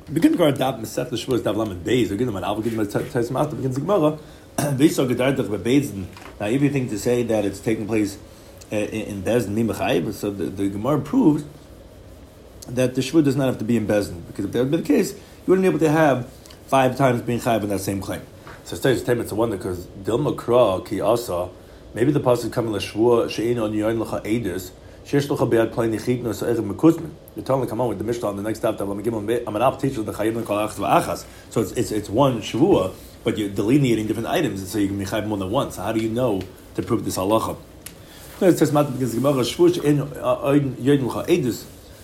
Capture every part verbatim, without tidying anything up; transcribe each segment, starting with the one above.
begin to adapt Masech the Shavuos Dav Lamed Beis. We're going to Al begin to Tais Mata begins the Gemara. They saw Gedartach beBezdin. Now, everything to say that it's taking place uh, in Bezdin Mimachayv. So the, the Gemara proves that the Shavuot does not have to be in Bezdin, because if that would be the case, you wouldn't be able to have five times being Chayv in that same claim. So it's a wonder because Dilma Kra Ki Asa. Maybe the pasuk coming l'shvua she'ein on yoyin l'cha edus she'esh l'cha be'ad play nichitno sa'erev mekuzmin. You're telling to come on with the Mishnah on the next stop that I'm going to I'm an up teacher the chayim and kol achas v'achas. So it's it's it's one shvua, but you're delineating different items, and so you can be chayv more than once. So how do you know to prove this halacha? No, it says mat because the Gemara shvua she'ein on yoyin l'cha edus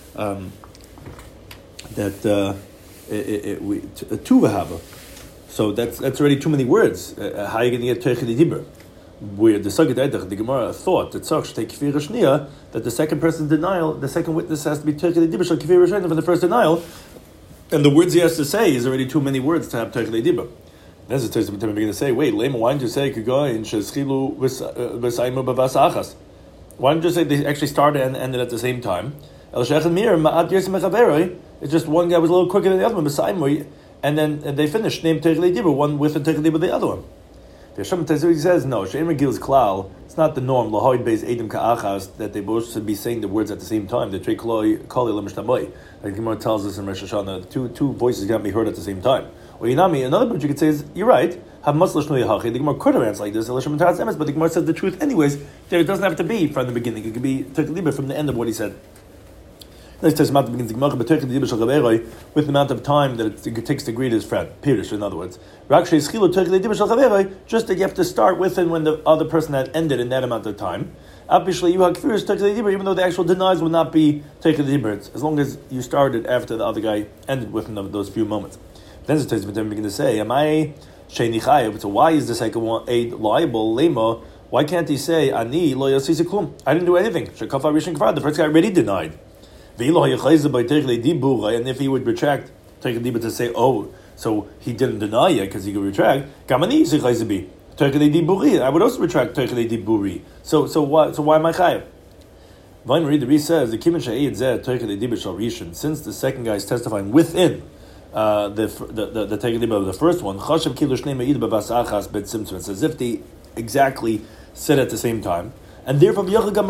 that uh, it, it, it, we two v'hava. So that's that's already too many words. Uh, how are you going to get teichid dibur? Where the Sagid Edach, the Gemara thought that Tzach should take Kfir Shniya, that the second person's denial, the second witness has to be Teichid Dibur Shal Kfir Shniya for the first denial, and the words he has to say is already too many words to have Teichid Dibur. Then the Tzach begin to say, wait, Lema, why didn't you say Kugoyin Sheschilu V'Saimu B'Vas Achas? Why didn't you say they actually started and ended at the same time? El Shechan Mir Ma'at Yersim Mechaveroi. It's just one guy was a little quicker than the other one, B'Saimu, and then and they finished named Teichid Dibur, one with a Teichid Dibur, the other one. The Hashem says no. She'em Megil's klal. It's not the norm. Lahoid beis edim ka'achas that they both should be saying the words at the same time. The trei kali lemishtamoi. Like the Gemara tells us in Rosh Hashanah, two two voices can't be heard at the same time. Or Yinami, another point you could say is you're right. Have maslash no yahachi. The Gemara could have answered like this. But the Gemara says the truth anyways. There it doesn't have to be from the beginning. It could be from the end of what he said. With the amount of time that it takes to greet his friend, Pirish, in other words. Just that you have to start with it when the other person had ended in that amount of time. Even though the actual denials will not be taken as long as you started after the other guy ended within those few moments. Then it begin to say, Am I Shenichayev? So why is the second one aid liable? Lema? Why can't he say, Ani lo yasisi klum? I didn't do anything. The first guy already denied. And if he would retract, take a deeper to say, oh, so he didn't deny it because he could retract. I would also retract. So, so why? So why am I chayav? Vine read the Re says the since the second guy is testifying within uh, the the the, the take of the first one, it's as if they exactly said at the same time, and therefore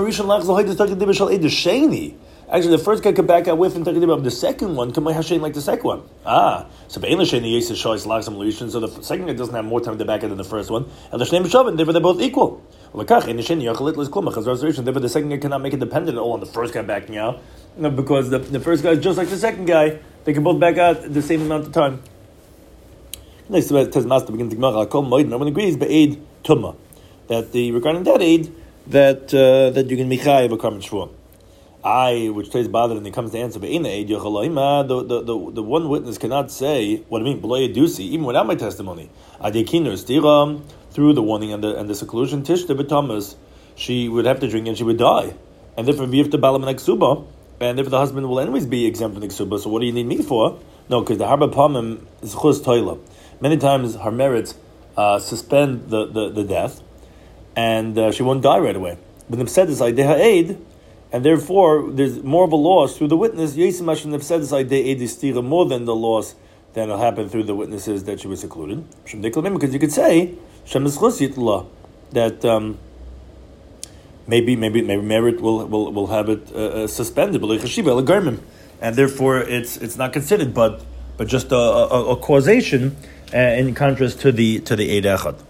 actually, the first guy could back out with and take a of the second one. Come Hashem like the second one. Ah, so the So the second guy doesn't have more time to back out than the first one. And the Shnei B'Shavin, therefore they're both equal. Therefore, the second guy cannot make it dependent all on the first guy backing out, you know, because the, the first guy is just like the second guy. They can both back out the same amount of time. Next, says Master begins to Gemara. No one agrees, but aid tumma that the regarding that aid that uh, that you can michayev a karman shvua. I, which stays bothered, and he comes to answer, the, the, the, the one witness cannot say, what I mean, even without my testimony. Through the warning and the, and the seclusion, she would have to drink and she would die. And therefore, and if the husband will anyways be exempt from the ksuba, so what do you need me for? No, because the harba pamim is chus toila. Many times her merits uh, suspend the, the, the death, and uh, she won't die right away. But the said is like aid. And therefore, there's more of a loss through the witness. More than the loss that will happen through the witnesses that she was secluded. Because you could say that um, maybe maybe maybe merit will will, will have it uh, suspended, and therefore it's it's not considered, but but just a, a, a causation uh, in contrast to the to the eid echad.